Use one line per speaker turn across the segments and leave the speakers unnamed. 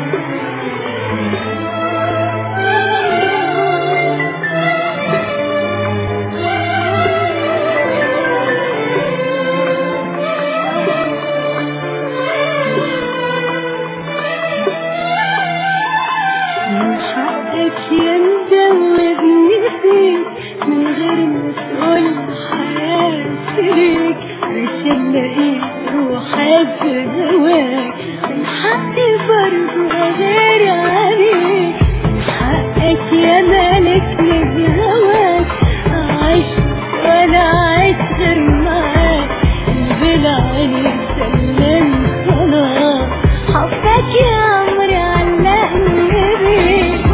يا مدوبني فيك من غير ما تقول حياتي ليك، عشان لقيت روحي في هواك، من حقي برضه أغير عليك. حقك يا مالكني بهواك، أعيش ولا أعيش غير معاك، البلا عليك سلم خلاص. حبك يا عمري علقني بيك،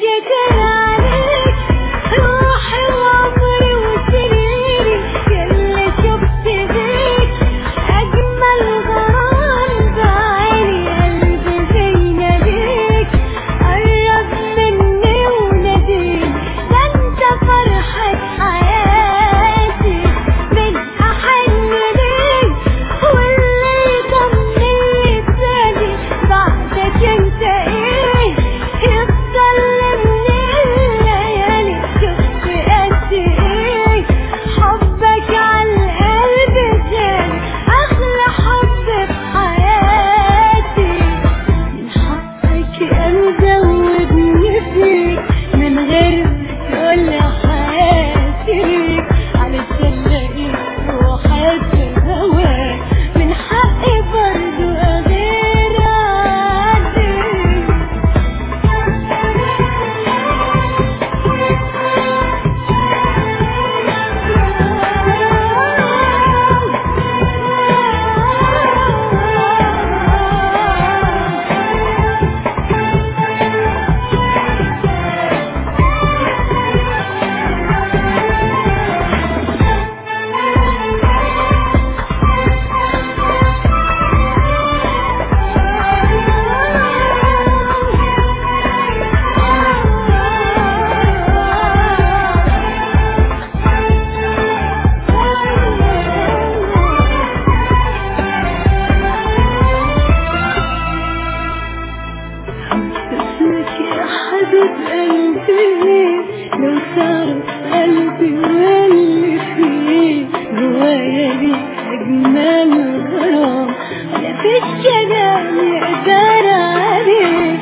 لو تعرف قلبي واللي فيه جوايا ليك أجمل غرام، مفيش كلام يقدر عليه.